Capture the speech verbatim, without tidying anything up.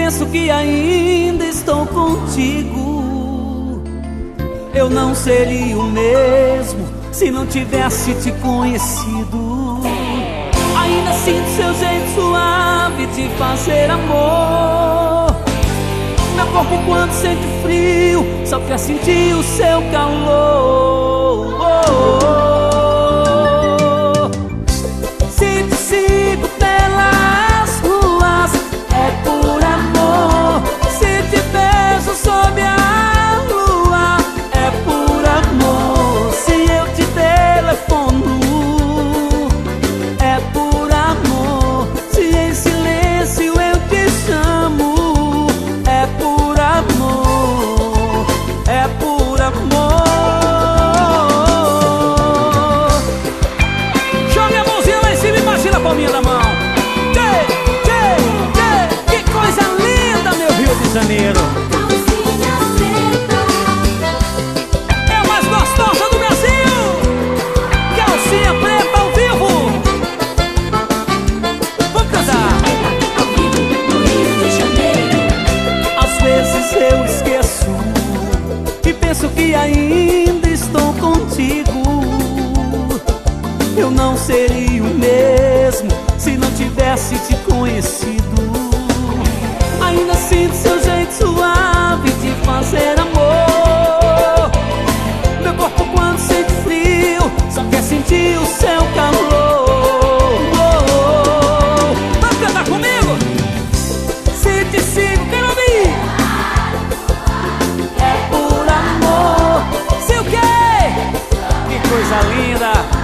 penso que ainda estou contigo. Eu não seria o mesmo se não tivesse te conhecido. Ainda sinto seu jeito suave de fazer amor. Meu corpo quando sente frio só quer sentir o seu calor. Se te sigo pelas ruas é por amor. Se te beijo sob a lua é por amor. Se eu te telefono é por amor. Se em silêncio eu te chamo é por amor. É por amor. Jogue a mãozinha lá em cima e imagina a palminha da mão. Tchê, tchê, tchê. Que coisa linda, meu Rio de Janeiro. É a mais gostosa do Brasil. Calcinha preta ao vivo. Vamos cantar. Às vezes eu esqueço e penso que ainda estou contigo. Eu não seria o mesmo se não tivesse te conhecido. Ainda sinto seu jeito suave de fazer amor. Meu corpo quando sente frio só quer sentir o seu calor. Vamos cantar comigo? Se te sigo, quero ouvir. É por amor. Se o quê? Que coisa linda.